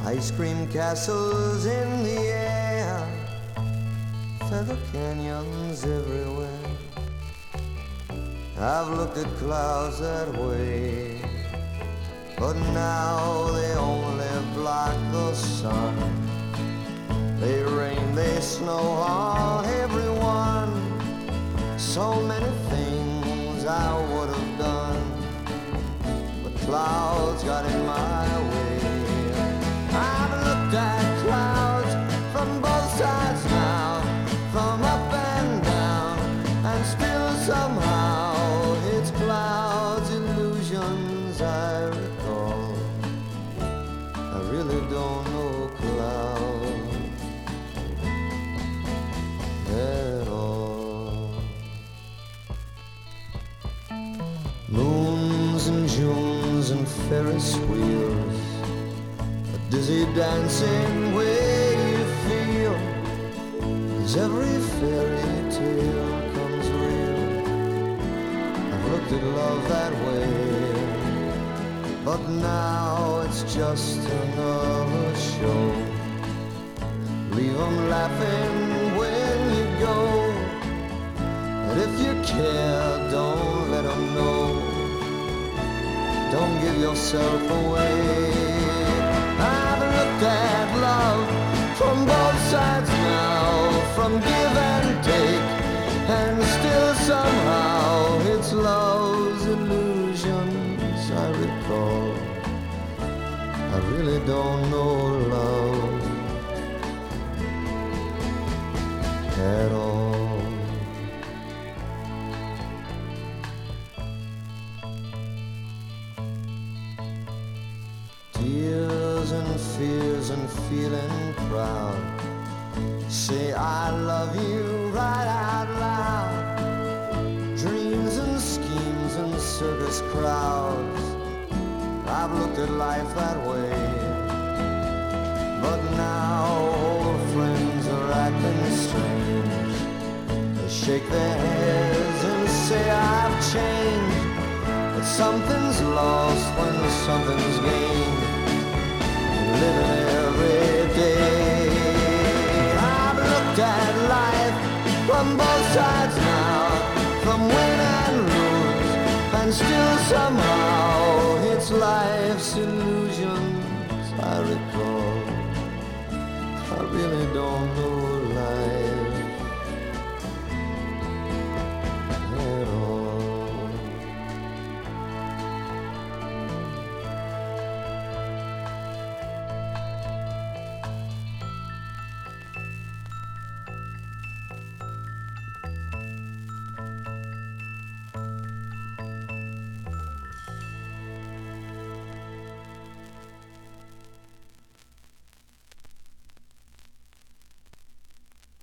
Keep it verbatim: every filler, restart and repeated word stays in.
Ice cream castles in the air, feather canyons everywhere. I've looked at clouds that way, but now they only block the sun. They rain, they snow on everyone. So many things I would have done, but clouds got in my way. I've looked at clouds from both sides now, from up and down, and still somehow it's clouds, illusions I recall. I really don't know clouds at all. Moons and Junes and Ferris wheels, a dizzy dancing way you feel, as every fairy tale comes real. I've looked at love that way, but now it's just another show. Leave 'em laughing when you go, and if you care, don't let 'em know. Don't give yourself away. I've looked at love from both sides now, from give and take, and still somehow it's love's illusions I recall. I really don't know love at all. Tears and fears and feeling proud, say I love you right out loud. Dreams and schemes and circus crowds, I've looked at life that way, but now old friends are acting strange. They shake their heads and say I've changed, but something's lost when something's gained. Living every day, I've looked at life from both sides now, from win and lose, and still somehow it's life's illusions I recall. I really don't know